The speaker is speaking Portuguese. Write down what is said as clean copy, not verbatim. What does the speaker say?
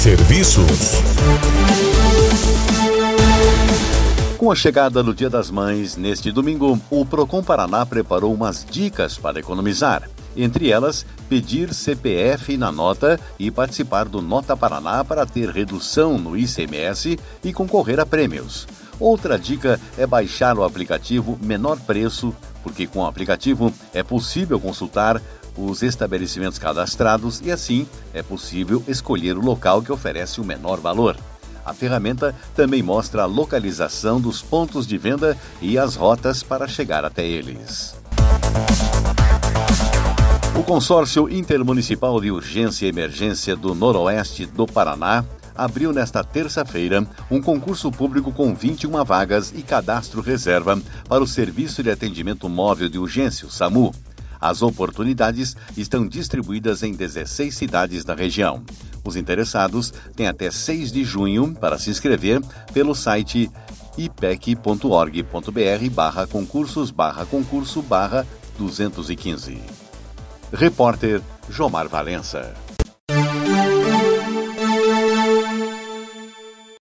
Serviços. Com a chegada do Dia das Mães, neste domingo, o Procon Paraná preparou umas dicas para economizar. Entre elas, pedir CPF na nota e participar do Nota Paraná para ter redução no ICMS e concorrer a prêmios. Outra dica é baixar o aplicativo Menor Preço, porque com o aplicativo é possível consultar os estabelecimentos cadastrados e assim é possível escolher o local que oferece o menor valor. A ferramenta também mostra a localização dos pontos de venda e as rotas para chegar até eles. O Consórcio Intermunicipal de Urgência e Emergência do Noroeste do Paraná abriu nesta terça-feira um concurso público com 21 vagas e cadastro reserva para o Serviço de Atendimento Móvel de Urgência, o SAMU. As oportunidades estão distribuídas em 16 cidades da região. Os interessados têm até 6 de junho para se inscrever pelo site ipec.org.br/concursos/concurso/215. Repórter Jomar Valença.